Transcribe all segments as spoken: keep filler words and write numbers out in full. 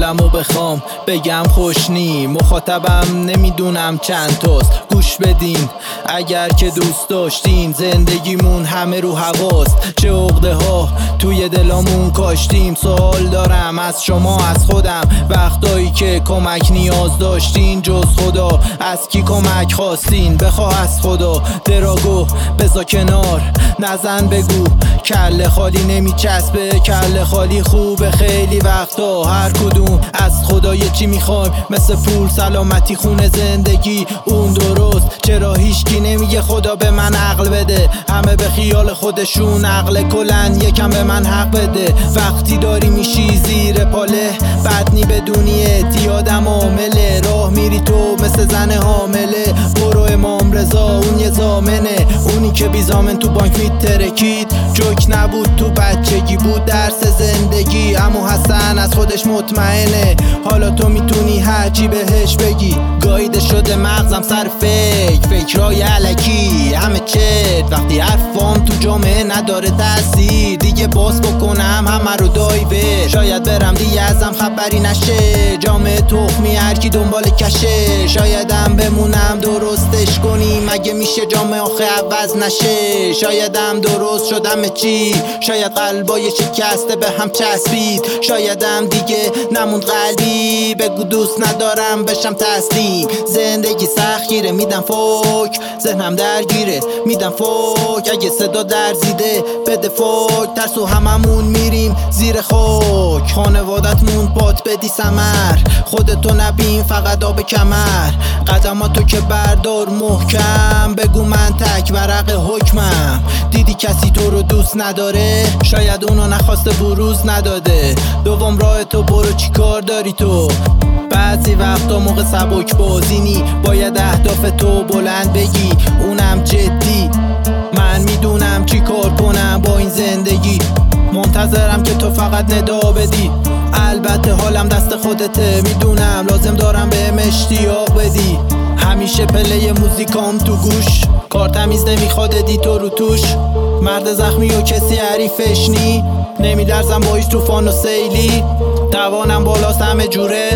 قلبمو بخوام بگم خوشنی، مخاطبم نمیدونم چند تاست. گوش بدین اگر که دوست داشتین، زندگیمون همه رو هواست. چه عقده ها توی دلامون کاشتیم. سوال دارم از شما از خودم، وقتایی که کمک نیاز داشتین جز خدا از کی کمک خواستین؟ بخواه از خدا دراگو بزا کنار، نزن بگو کله خالی نمیچسبه. کله خالی خوبه خیلی وقتا، هر کدوم از خدا یه چی میخوایم، مثل پول سلامتی خونه زندگی اون درست. چرا هیچکی نمیگه خدا به من عقل بده؟ همه به خیال خودشون عقل کلن، یکم به من حق بده. وقتی داری میشی زیر پاله بدنی بدونی اعتیادم عامله، راه میری تو مثل زن حامله. برو امام رضا اون یه زامنه، اونی که بی زامن تو بانک میترکید. جوک نبود تو بچگی بود درس زندگی. عمو حسن از خودش مطمئنه، حالا تو میتونی هرچی بهش بگی. گاییده شده مغزم سر فکر فکرای علکی همه چت، وقتی حرفام تو جامعه نداره تاثیر. دیگه باز بکنم همه رو دایوه، شاید برم دیگه ازم خبری نشه. جامعه تخمی هرکی دنبال کشه، شایدم بمونم درستش کنی. مگه میشه جامعه آخه عوض نشه؟ شایدم درست شدم چی؟ شاید قلبای شکسته به هم چسبید. شایدم دیگه نموند قلبی، بگو دوست ندارم بشم تسلیم. زندگی سختگیره میدم فوک، ذهنم درگیره میدم فوک. اگه صدا درزیده بده فوک، ترسو هممون میریم زیر خاک. خانوادتمون پات بدی سمر، خودتو نبین فقط آب کمر. قدماتو که بردار محکم، بگو من تک ورق حکمم. دیدی کسی تو رو دوست نداره؟ شاید اونو نخواسته بروز نداده. دوم راه تو برو، چی کار داری تو؟ بعضی وقتا موقع سبک بازینی باید اهداف تو بلند بگی، اونم جدی. من میدونم چی کار کنم با این زندگی، منتظرم که تو فقط ندا بدی. البته حالم دست خودته، میدونم لازم دارم بهم اشتیاق بدی. همیشه پله موزیکام تو گوش، کار تمیز نمیخواد ادیتور رو توش. مرد زخمی و کسی حریفش نی، نمیلرزم با هیچ طوفان و سیلی. توانم بالاست همه جوره،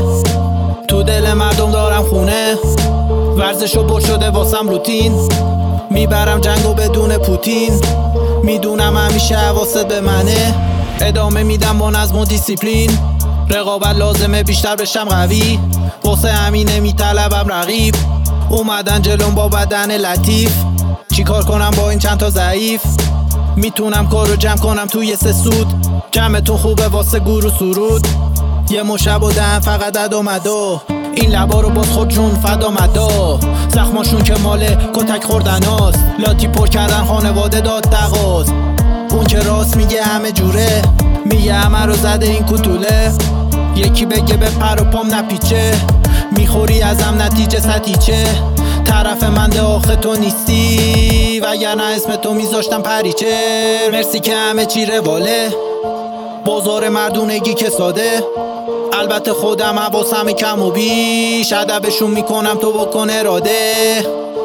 تو دل مردم دارم خونه. ورزش و بر شده واسم روتین، میبرم جنگو بدون پوتین. میدونم همیشه حواست به منه، ادامه میدم با نظم و دیسیپلین. رقابت لازمه بیشتر بشم قوی، واسه همین نمیطلبم رقیب. اومدن جلوم با بدن لطیف، چی کار کنم با این چند تا ضعیف؟ میتونم کارو جمع کنم توی سه سود، جمعتون خوبه واسه گور و سرود. یه مشب و دهن فقط دد و مدا، این لبا رو باز خود جون فدا مدا. زخماشون که مال کتک خوردن هاست، لاتی پر کردن خانواده داد دقاست. اون که راست میگه همه جوره، میگه همه رو زده این کتوله. یکی بگه به پر و پام نپیچه، میخوری ازم نتیجه ستیچه. طرف من ده آخه تو نیستی، وگرنه اسم تو میذاشتم پریچه. مرسی که همه چی رواله، بازار مردونگی که ساده. البته خودم حواسم کم و بیش، ادبشون میکنم تو بکن اراده.